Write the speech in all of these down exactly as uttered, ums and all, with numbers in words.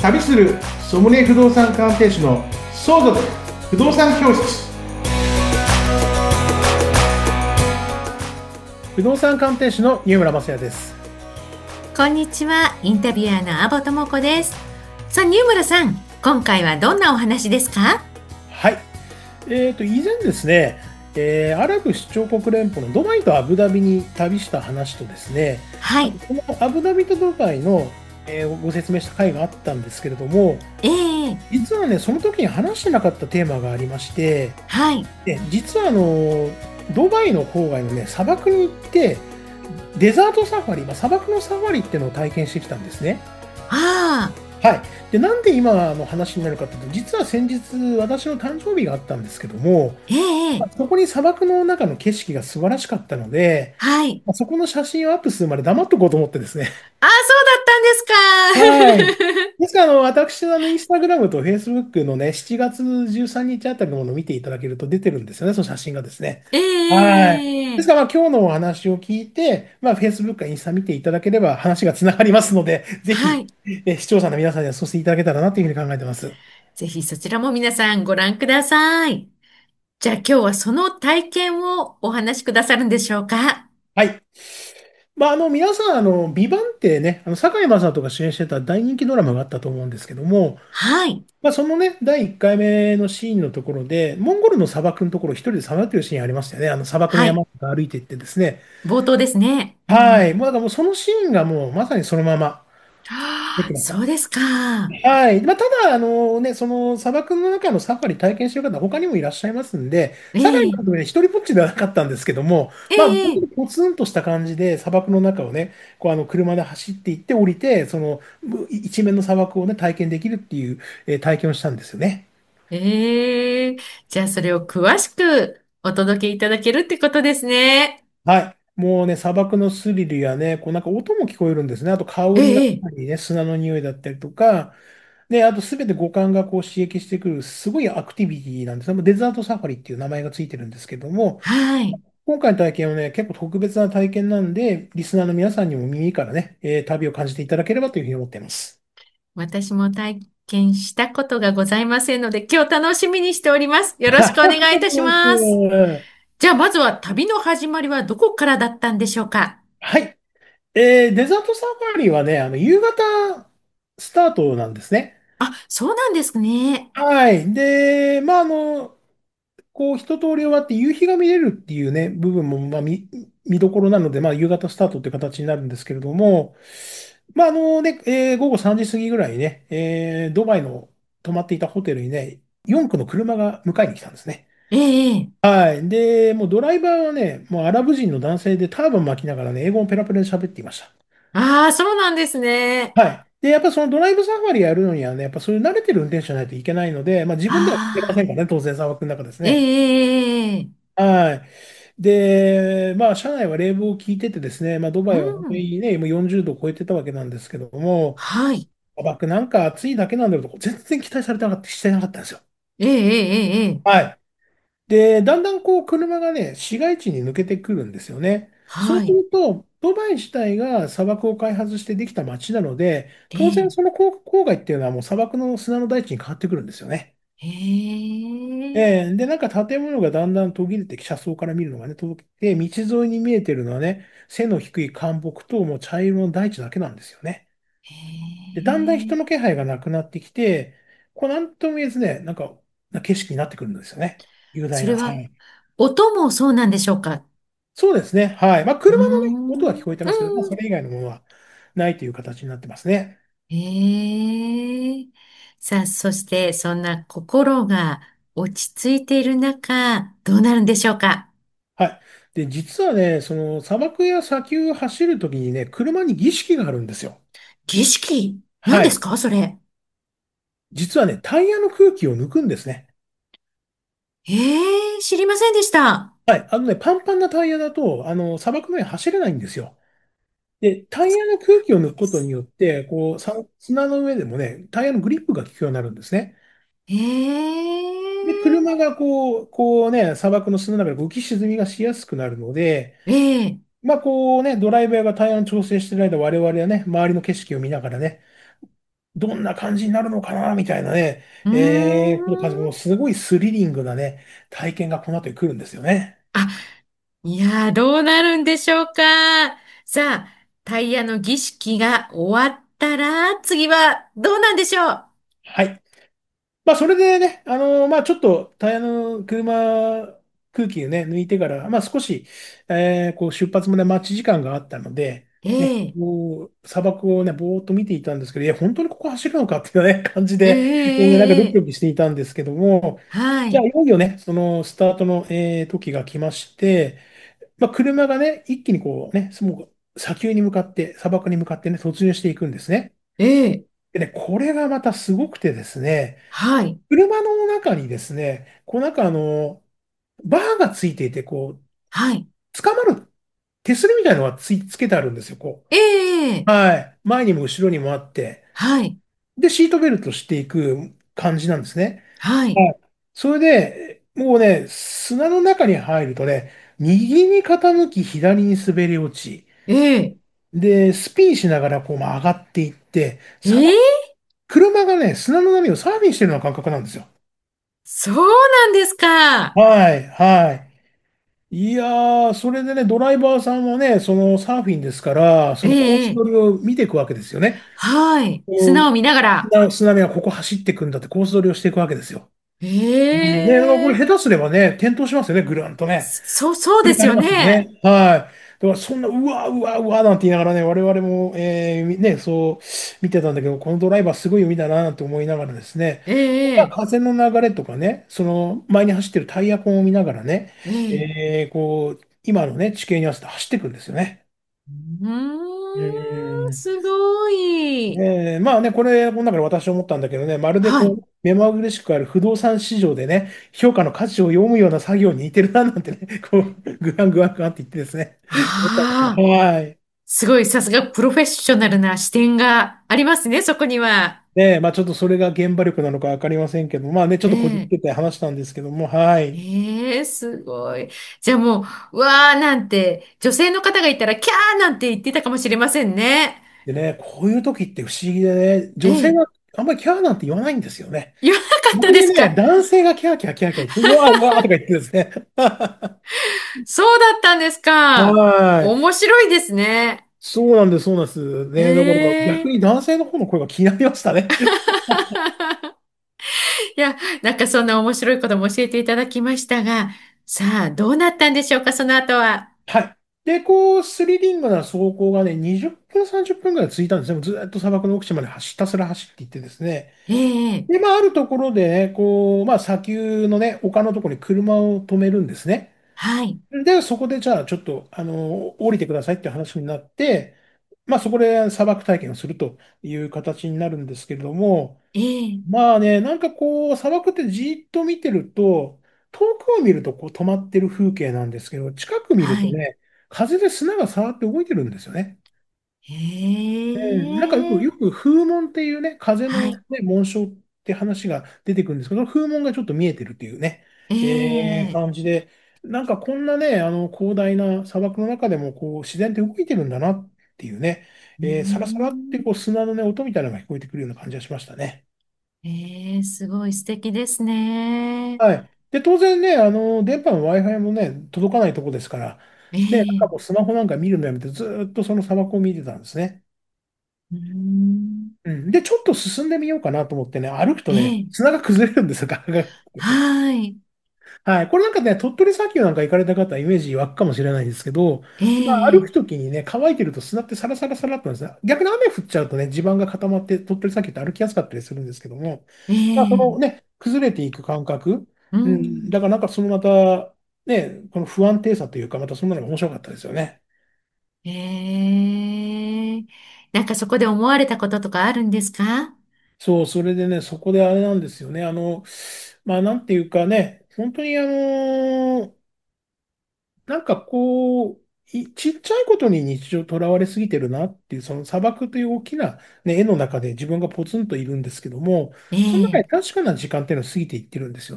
旅するソムリエ不動産鑑定士の相続不動産教室。不動産鑑定士の新村雅也です。 こんにちは、インタビュアーの阿保智子です。さあ、新村さん、今回はどんなお話ですか？ はい。えーと、以前ですね、えーアラブ首長国連邦のドバイとアブダビに旅した話とですね、 はい。 あとこのアブダビとドバイの、えーご説明した回があったんですけれども、 ええ、 実はね、その時に話してなかったテーマがありまして、 はい。 で実はあの、ドバイの郊外のね、砂漠に行って、デザートサファリ、まあ、砂漠のサファリっていうのを体験してきたんですね。 ああ、 はい。で、なんで今の話になるかというと、実は先日、私の誕生日があったんですけども、 ええ、 まあそこに砂漠の中の景色が素晴らしかったので、 はい。 まあそこの写真をアップするまで黙っとこうと思ってですね。 ああ、そうだったんはい。 ですか。 ですから、あの、私のあの、インスタグラムとフェイスブックのね、しちがつじゅうさんにちあたりのものを見ていただけると出てるんですよね、その写真がですね。はい。ですええ、 から、まあ、今日のお話を聞いて、まあ、フェイスブックかインスタ見ていただければ話がつながりますので、ぜひ、 はい。 え視聴者の皆さんにはそうしていただけたらなというふうに考えてます。 ぜひそちらも皆さんご覧ください。じゃあ今日はその体験をお話しくださるんでしょうか？ はい。まあ、あの、皆さん、あの、ビバンってね、あの、堺雅人が主演してた大人気ドラマがあったと思うんですけども、 はい。 まあ、そのね、だいいっかいめのシーンのところで、モンゴルの砂漠のところを一人でさまよってるシーンありましたよね。あの砂漠のはい。 山とか歩いていってですね。 冒頭ですね。うはい。 ん。 もうだからもうそのシーンがもうまさにそのまま出はあ、 てました。 そうですか。 はい。まあ、ただ、あのね、その砂漠の中のサファリ体験してる方、他にもいらっしゃいますんで、 ええ、 堺監督ね、一人ぼっちではなかったんですけども、 えまあ、本当え、 にポツンとした感じで砂漠の中をね、こうあの車で走っていって降りて、そのう一面の砂漠をね、体験できるっていう、えー体験をしたんですよね。 ええ、じゃあそれを詳しくお届けいただけるってことですね。 はい。もうね、砂漠のスリルやね、こうなんか音も聞こえるんですね。あと香りがあっええ、 たりね、砂の匂いだったりとか、で、あとすべて五感がこう刺激してくる、すごいアクティビティなんですね。デザートサファリっていう名前がついてるんですけども、 はい。 今回の体験はね、結構特別な体験なんで、リスナーの皆さんにも耳からね、えー旅を感じていただければというふうに思っています。 私も体験したことがございませんので、今日楽しみにしております。よろしくおあり願いいたしがとうございます。 ます。 じゃあまずは旅の始まりはどこからだったんでしょうか？ はい。えーデザートサファリはね、あの、夕方スタートなんですね。 あ、そうなんですね。 はい。で、まあ、あの、こう、一通り終わって夕日が見れるっていうね、部分も、まあ、見、見どころなので、まあ、夕方スタートっていう形になるんですけれども、まあ、あのね、えー午後さんじ過ぎぐらいにね、えードバイの泊まっていたホテルにね、よん区の車が迎えに来たんですね。 ええ、 はい。で、もうドライバーはね、もうアラブ人の男性でターバン巻きながらね、英語をペラペラで喋っていました。 ああ、そうなんですね。 はい。で、やっぱそのドライブサファリやるのにはね、やっぱそういう慣れてる運転手じゃないといけないので、まあ自分ではできませああ、 んからね、当然砂漠の中ですえね。 え、 はい。で、まあ、車内は冷房を効いててですね、まあ、ドバうイは本当ん。 にね、もうよんじゅうどを超えてたわけなんですけども、 はい。 砂漠なんか暑いだけなんだろうと、全然期待されてなかった、してなかったんですよ。 ええ、ええ、ええ。 はい。で、だんだんこう、車がね、市街地に抜けてくるんですよね。そうすはい。 ると、ドバイ自体が砂漠を開発してできた街なので、当然ええ、 その郊郊外っていうのはもう砂漠の砂の大地に変わってくるんですよね。 ええ、 ええで、なんか建物がだんだん途切れて、車窓から見るのがね、途切れて、道沿いに見えてるのはね、背の低い干木ともう茶色の大地だけなんですよね。で、だんだん人ええ。 の気配がなくなってきて、こうなんとも言えずね、なんか、な景色になってくるんですよね。雄大な。はそれは、 い。 音もそうなんでしょうか？ そうですね。はい。まあ、 うー車のね、音は聞ん、 こえてうますけど、まあ、そん。 れ以外のものはないという形になってますね。 ええ。さあ、そして、そんな心が落ち着いている中、どうなるんでしょうか？ はい。で、実はね、その砂漠や砂丘を走るときにね、車に儀式があるんですよ。 儀式何ですはい。 かそれ？ 実はね、タイヤの空気を抜くんですね。 ええ、知りませんでした。 はい。あのね、パンパンなタイヤだと、あの、砂漠の上走れないんですよ。で、タイヤの空気を抜くことによって、こう、さ砂の上でもね、タイヤのグリップが効くようになるんですね。で、 ええ、 車がこう、こうね、砂漠の砂の中で浮き沈みがしやすくなるので、 ええ、 まあこうね、ドライバーがタイヤの調整してる間、我々はね、周りの景色を見ながらね、 どんな感じになるのかな、みたいなね、 うーえー、この感じ、もうん。 すごいスリリングなね、体験がこの後に来るんですよね。 あ、いやー、どうなるんでしょうか。さあ、タイヤの儀式が終わったら、次はどうなんでしょう。 はい。まあ、それでね、あのまあ、ちょっとタイヤの車、空気をね、抜いてから、まあ、少し、えーこう出発まで待ち時間があったので、ね、 ええこう砂漠をね、ぼーっと見ていたんですけど、いや、本当にここ走るのかっていうね、感じえで、えーなんかドキドえええキしていたんですけども、じゃあ、 はい。 いよいよね、そのスタートの、えー時が来まして、まあ、車がね、一気にこうね、もう砂丘に向かって、砂漠に向かってね、突入していくんですね。 ええでね、これがまたすごくてですね、 はい。 車の中にですね、こうなんかあの、バーがついていて、こう、 はい。 捕まる手すりみたいなのがつい、つけてあるんですよ、こええう。はい。前にも後ろにもあって。 はい。 で、シートベルトしていく感じなんですね。 はい。 はい。それで、もうね、砂の中に入るとね、右に傾き、左に滑り落ち、 ええで、スピンしながらこう曲がっていって、砂漠、 ええ車がね、砂の波をサーフィンしてるような感覚なんですよ。 そうなんですか。 はい、はい。いやー、それでね、ドライバーさんはね、そのサーフィンですから、そのコースええ取りを見ていくわけですよね。 はい。 こう砂を見ながら。 砂砂はここ走っていくんだってコース取りをしていくわけですよ。うんね、これええ下手すればね、転倒しますよね、ぐるんとね。 そ、そうですよ繰り返りますよね。 ね。はい。だからそんな、うわ、うわ、うわ、なんて言いながらね、我々も、えーみね、そう見てたんだけど、このドライバーすごい海だな、なんて思いながらですね、まあええ風の流れとかね、その前に走ってるタイヤ痕を見ながらね、 えええーこう、今のね、地形に合わせて走っていくんですよね。 ううーん、 ん。 すごい。 えーまあね、これ、この中で私思ったんだけどね、まるではい。 こう、目まぐるしくある不動産市場でね、評価の価値を読むような作業に似てるな、なんてね、こう、ぐわんぐわんぐわんって言ってですね、思ったんですよ。 ああ、 はい。 すごい、さすがプロフェッショナルな視点がありますね、そこには。 ね、まあちょっとそれが現場力なのかわかりませんけど、まあね、ちょっとこじつええけて話したんですけども、はい。 ええすごい。じゃあもう、うわーなんて、女性の方がいたら、キャーなんて言ってたかもしれませんね。 でね、こういう時って不思議でね、 ええ女性があんまりキャーなんて言わないんですよね。 言わなかった逆にね、 ですか？ 男性がキャーキャーキャーキャー言って、うわーうわーとか言ってですね。 そうだったんですか。 はい。 面白いですね。 そうなんです、そうなんですね。だから逆にええ男性の方の声が気になりましたね。 いや、なんかそんな面白いことも教えていただきましたが、さあ、どうなったんでしょうか、その後は。 はい。で、こう、スリリングな走行がね、にじゅっぷん、さんじゅっぷんぐらい続いたんですね。ずーっと砂漠の奥地まで走ひたすら走っていってですね。 ええで、まあ、あるところでね、こう、まあ、砂丘のね、丘のところに車を止めるんですね。 はい、 で、そこで、じゃあ、ちょっと、あの、降りてくださいっていう話になって、まあ、そこで砂漠体験をするという形になるんですけれども、 ええまあね、なんかこう、砂漠ってじーっと見てると、遠くを見るとこう止まってる風景なんですけど、近く見るはい、 とね、風で砂が触って動いてるんですよね。 えうん、なんかよく、よえく風紋っていうね、風の、 はい、 ね、紋章って話が出てくるんですけど、風紋がちょっと見えてるっていうね、えーええ感じで、なんかこんなね、あの広大な砂漠の中でもこう自然って動いてるんだなっていうね、 うーえーサラサラってこうん砂のね、音みたいなのが聞こえてくるような感じがしましたね。 ええすごい素敵ですね。 はい。で、当然ね、あの、電波の Wi-Fi もね、届かないとこですから、ね、なんかええもうスマホなんか見るのやめて、ずーっとその砂漠を見てたんですね。 うーんうん。で、ちょっと進んでみようかなと思ってね、歩くとね、 ええ砂が崩れるんですよ、ガガガってね。 はい、 はい。これなんかね、鳥取砂丘なんか行かれた方はイメージ湧くかもしれないんですけど、まあ、歩くええときにね、乾いてると砂ってサラサラサラっとなんですね。逆に雨降っちゃうとね、地盤が固まって鳥取砂丘って歩きやすかったりするんですけども、まあ、そのええね、崩れていく感覚、 ううん、 んだからなんかそのまた、ね、この不安定さというか、またそんなのが面白かったですよね。 ええなんかそこで思われたこととかあるんですか？ そう、それでね、そこであれなんですよね。あの、まあ、なんていうかね、本当にあの、なんかこう、いちっちゃいことに日常とらわれすぎてるなっていう、その砂漠という大きな、ね、絵の中で自分がポツンといるんですけども、その中ええに確かな時間っていうのは過ぎていってるんですよね。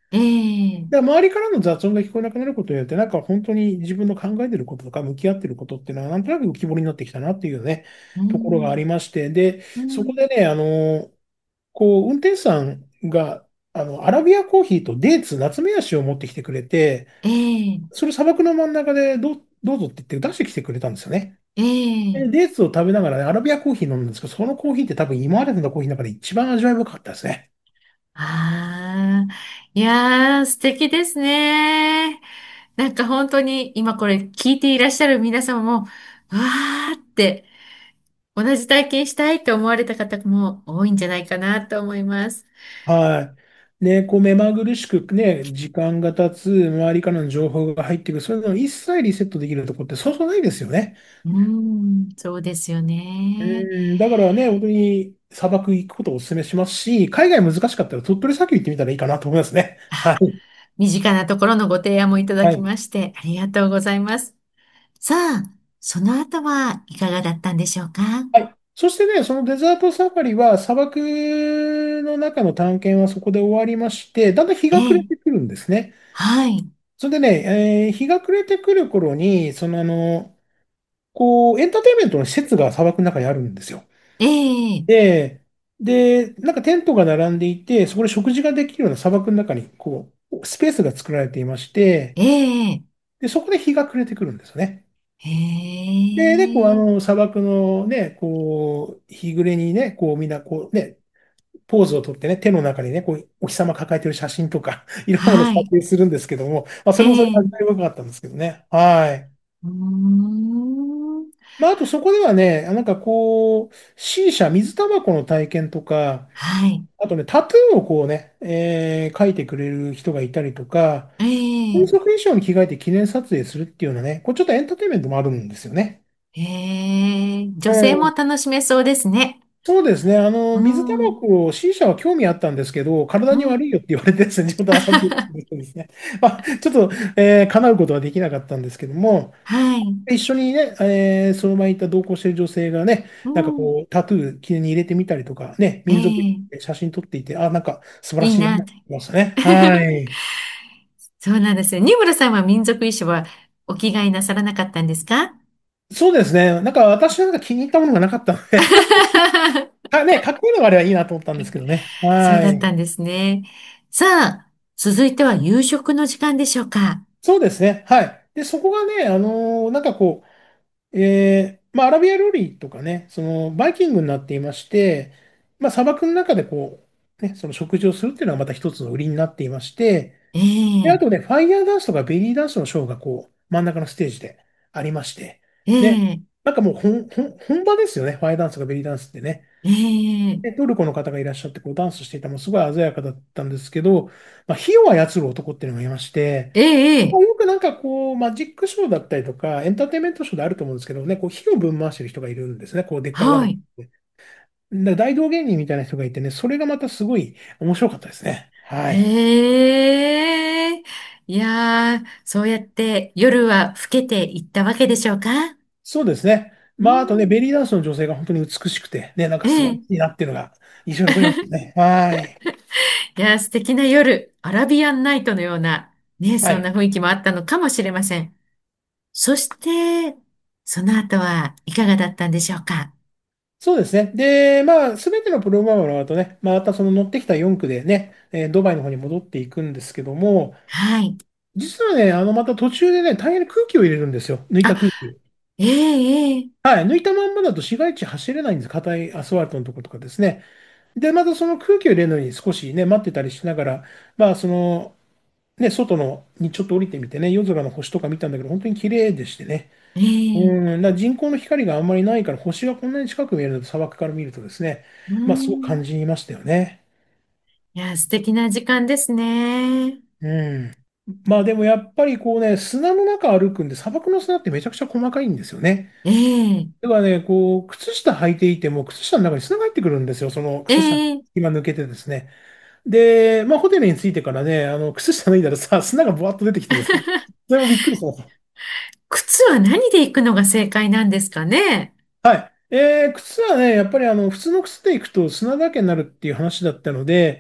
ええで、周りからの雑音が聞こえなくなることによって、なんか本当に自分の考えてることとか向き合ってることっていうのは、なんとなく浮き彫りになってきたなっていうね、 うところがあん、 りまして、で、 うん、 そこでね、あの、こう、運転手さんが、あの、アラビアコーヒーとデーツ、ナツメヤシを持ってきてくれて、 ええそれ砂漠の真ん中でどう、どうぞって言って出してきてくれたんですよね。でええデーツを食べながらね、アラビアコーヒー飲むんですけど、そのコーヒーって多分今まで飲んだコーヒーの中で一番味わい深かったですね。 ああ、いやー、素敵ですね。なんか本当に今これ聞いていらっしゃる皆様も、わーって同じ体験したいって思われた方も多いんじゃないかなと思います。 はい。ね、こう目まぐるしくね、時間が経つ、周りからの情報が入ってくる、そういうのを一切リセットできるところってそうそうないですよね。 うーん、そうですようね。 ん、だからね、本当に砂漠行くことをお勧めしますし、海外難しかったら鳥取砂丘行ってみたらいいかなと思いますね。はあ、 い。 身近なところのご提案もいただきはい。 ましてありがとうございます。さあ、その後はいかがだったんでしょうか？ はい。そしてね、そのデザートサファリは砂漠の中の探検はそこで終わりまして、だんだん日が暮れええ、 てくるんですね。 はい、 それでね、えー日が暮れてくる頃に、そのあの、こう、エンターテインメントの施設が砂漠の中にあるんですよ。 ええ、 で、で、なんかテントが並んでいて、そこで食事ができるような砂漠の中に、こう、スペースが作られていまして、 ええ、 で、そこで日が暮れてくるんですよね。 へで、で、こう、あえ、 の、砂漠のね、こう、日暮れにね、こう、みんな、こう、ね、ポーズをとってね、手の中にね、こう、お日様抱えてる写真とか、いろんなものを撮はい、 影するんですけども、まあ、そえれもそれでえ、 味わい深かったんですけどね。はい。 うーん、 まあ、あとそこではね、なんかこう、シーシャ、水タバコの体験とか、 はい、 あとね、タトゥーをこうね、えー描いてくれる人がいたりとか、 え風え、 俗衣装に着替えて記念撮影するっていうようなね、これちょっとエンターテインメントもあるんですよね。 へえ、 う女性もん。 楽しめそうですね。 そうですね。あの、 うー水タバん、 コ、シーシャは興味あったんですけど、体にうん、 悪いよって言われてですね、地元の話ですね。まあ、ちょっと、えー叶うことはできなかったんですけども、 はい、 一緒にね、えーその場にいた同行している女性がね、 うん、 なんかこう、タトゥー、記念に入れてみたりとか、ね、 え民族え、 写真撮っていて、あ、なんか素晴らいいな。 しいなと思いましたね。はい。 そうなんですね。新村さんは民族衣装はお着替えなさらなかったんですか？ そうですね。なんか私なんか気に入ったものがなかったので、あ、ね、かっこいいのがあればいいなと思ったんですけどね。 そうはい。 だったんですね。さあ、続いては夕食の時間でしょうか。 そうですね。はい。で、そこがね、あのーなんかこう、えーまあ、アラビア料理とかね、その、バイキングになっていまして、まあ、砂漠の中でこう、ね、その食事をするっていうのがまた一つの売りになっていまして、 えで、あえ、 とね、ファイヤーダンスとかベリーダンスのショーがこう、真ん中のステージでありまして、 えね、 え、 なんかもう本、本、本場ですよね、ファイヤーダンスとかベリーダンスってね。 ええ、 で、トルコの方がいらっしゃって、こうダンスしていたもすごい鮮やかだったんですけど、まあ、火を操る男っていうのがいまして、 ええ、 まあよくなんかこう、マジックショーだったりとか、エンターテインメントショーであると思うんですけどね、こう火をぶん回してる人がいるんですね、こうでっかい輪の。 はい。 で大道芸人みたいな人がいてね、それがまたすごい面白かったですね。はい。 へえ、いやー、そうやって夜は更けていったわけでしょうか？ そうですね。まあ、あとね、 うん、 ベリーダンスの女性が本当に美しくて、ね、なんかえ素晴らしえ、 いなっていうのが印象に残りますね。はい。 いやー、素敵な夜、アラビアンナイトのような、ね、 はい。 そんな雰囲気もあったのかもしれません。そして、その後はいかがだったんでしょうか？ そうですね。で、まあ、すべてのプログラムの後ね、またその乗ってきたよん区でね、えードバイの方に戻っていくんですけども、 はい。 実はね、あの、また途中でね、タイヤに空気を入れるんですよ。抜いた空あ、 気を。 ええ、ええ、 はい。抜いたまんまだと市街地走れないんです。硬いアスファルトのとことかですね。で、またその空気を入れるのに少しね、待ってたりしながら、まあ、その、ね、外のにちょっと降りてみてね、夜空の星とか見たんだけど、本当に綺麗でしてね。 ええ、 うん、だから人工の光があんまりないから、星がこんなに近く見えるのと砂漠から見るとですね、 うまあ、すごくん。 感じましたよね。 いや、素敵な時間ですね。 うん。まあ、でもやっぱりこうね、砂の中歩くんで、砂漠の砂ってめちゃくちゃ細かいんですよね。 ええ、 だからね、こう、靴下履いていても、靴下の中に砂が入ってくるんですよ。そのえ靴下のえ、 隙間抜けてですね。で、まあ、ホテルに着いてからね、あの、靴下脱いだらさ、砂がブワッと出てきてですね。それもびっくりしました。 靴は何で行くのが正解なんですかね？ はい。えー、靴はね、やっぱりあの、普通の靴で行くと砂だらけになるっていう話だったので、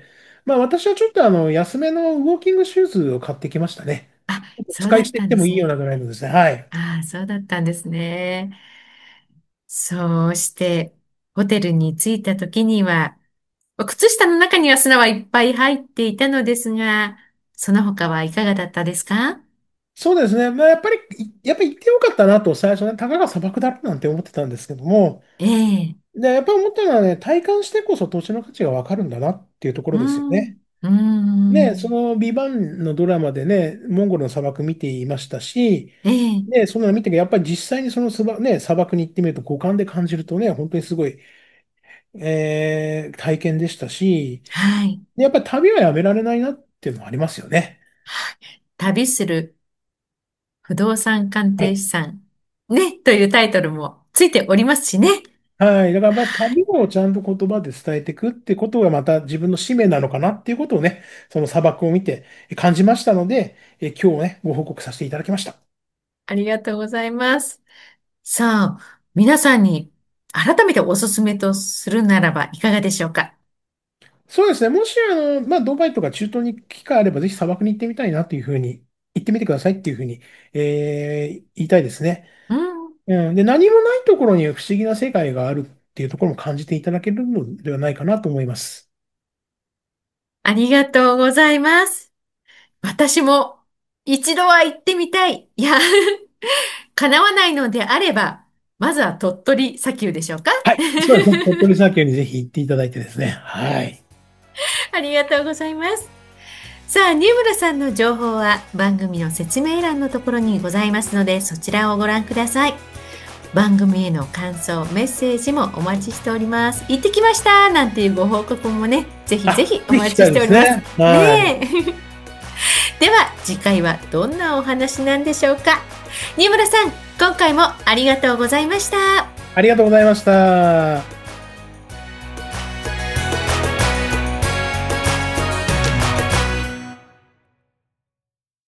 まあ私はちょっとあの、安めのウォーキングシューズを買ってきましたね。 あ、そう使い捨だってしてもいいようたんですね。 なぐらいのですね。はい。 ああ、そうだったんですね。そうして、ホテルに着いた時には、靴下の中には砂はいっぱい入っていたのですが、その他はいかがだったですか？ そうですね。まあやっぱり、いやっぱり行ってよかったなと最初ね、たかが砂漠だろうなんて思ってたんですけども、 ええ、 で、やっぱり思ったのはね、体感してこそ土地の価値がわかるんだなっていうところうですよね。 ん、うね、そん、 のビバンのドラマでね、モンゴルの砂漠見ていましたし、 ええ、 ね、そんなの見てけど、やっぱり実際にその砂漠、ね、砂漠に行ってみると五感で感じるとね、本当にすごい、えー体験でしたし、 はい。 でやっぱり旅はやめられないなっていうのはありますよね。 旅する不動産鑑はい。 定士さん、ね、というタイトルもついておりますしね。 はい。だからやっぱり旅をちゃんと言葉で伝えていくってことがまた自分の使命なのかなっていうことをね、その砂漠を見て感じましたので、え今日ね、ご報告させていただきました。 ありがとうございます。さあ、皆さんに改めておすすめとするならばいかがでしょうか？ そうですね。もし、あの、まあ、ドバイとか中東に機会あれば、ぜひ砂漠に行ってみたいなというふうに、行ってみてくださいっていうふうに、えー言いたいですね。 うん、 うん。で、何もないところに不思議な世界があるっていうところも感じていただけるのではないかなと思います。 ありがとうございます。私も一度は行ってみたい。いや、叶わないのであれば、まずは鳥取砂丘でしょうか？ はい。そうですね。鳥取砂丘にぜひ行っていただいてですね。はい。 ありがとうございます。さあ、新村さんの情報は番組の説明欄のところにございますので、そちらをご覧ください。番組への感想、メッセージもお待ちしております。行ってきましたなんていうご報告もね、ぜひぜあ、 ひお待ぜひ来たいちしております。 ですね。はい。 ねえ。では、次回はどんなお話なんでしょうか。新村さん、今回もありがとうございました。 ありがとうございました。